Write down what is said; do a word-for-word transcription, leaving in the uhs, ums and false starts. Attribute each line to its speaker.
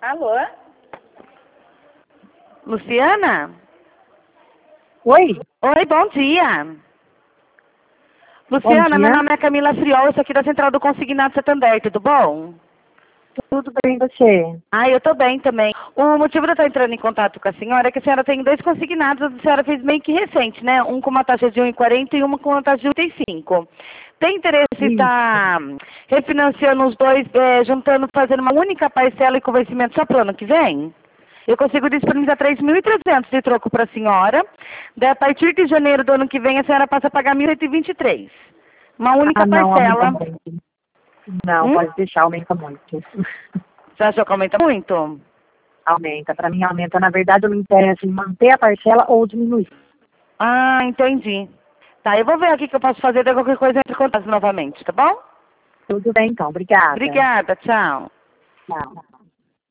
Speaker 1: Alô?
Speaker 2: Luciana?
Speaker 1: Oi?
Speaker 2: Oi, bom dia.
Speaker 1: Bom
Speaker 2: Luciana,
Speaker 1: dia.
Speaker 2: meu nome é Camila Friol, eu sou aqui da Central do Consignado Santander, tudo bom?
Speaker 1: Tudo bem, você?
Speaker 2: Ah, eu tô bem também. O motivo de eu estar entrando em contato com a senhora é que a senhora tem dois consignados, a senhora fez meio que recente, né? Um com uma taxa de um vírgula quarenta e uma com uma taxa de um vírgula trinta e cinco. Tem interesse em
Speaker 1: Isso.
Speaker 2: estar refinanciando os dois, é, juntando, fazendo uma única parcela e com vencimento só para o ano que vem? Eu consigo disponibilizar três mil e trezentos de troco para a senhora. Daí, a partir de janeiro do ano que vem, a senhora passa a pagar mil cento e vinte e três. Uma única
Speaker 1: Ah, não, aumenta
Speaker 2: parcela.
Speaker 1: muito. Não,
Speaker 2: Hum?
Speaker 1: pode deixar, aumenta muito.
Speaker 2: Você achou que aumenta muito?
Speaker 1: Aumenta. Para mim, aumenta. Na verdade, eu me interesso em manter a parcela ou diminuir.
Speaker 2: Ah, entendi. Tá, eu vou ver aqui o que eu posso fazer, daí qualquer coisa eu entro em contato novamente, tá bom?
Speaker 1: Tudo bem, então. Obrigada.
Speaker 2: Obrigada, tchau.
Speaker 1: Tchau.